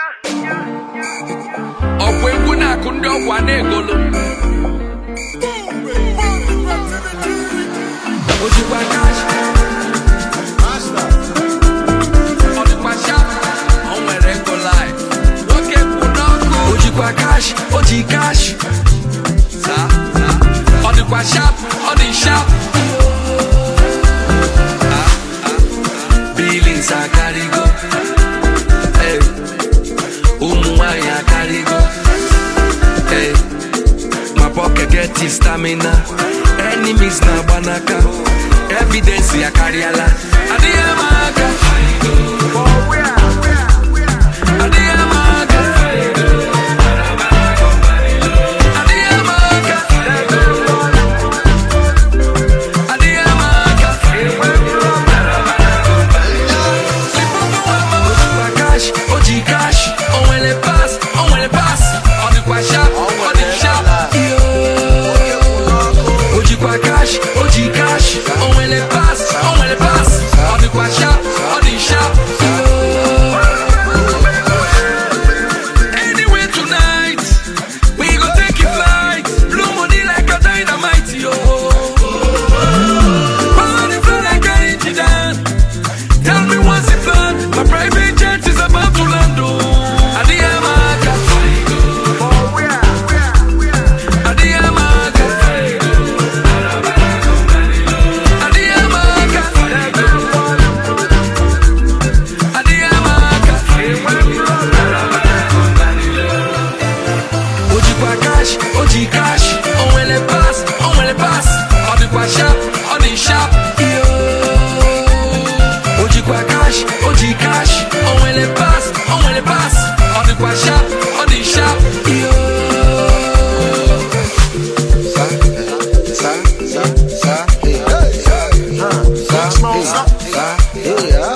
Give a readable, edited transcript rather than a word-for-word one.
Ọkwa egwu na-akụ ndị ọkwa na-egolu ojikwa cash ọ dịkwa sharp o nwere ego live nwoke kwụ n'ọkụ ojikwa cash o ji cash ọ dịkwa sharp ọ dị sharp billings akarịgo ụmụ nwanyị akarịgo my pocket get stamina enemies na banaka evidence ya karịala adịghị ama aka Yeah.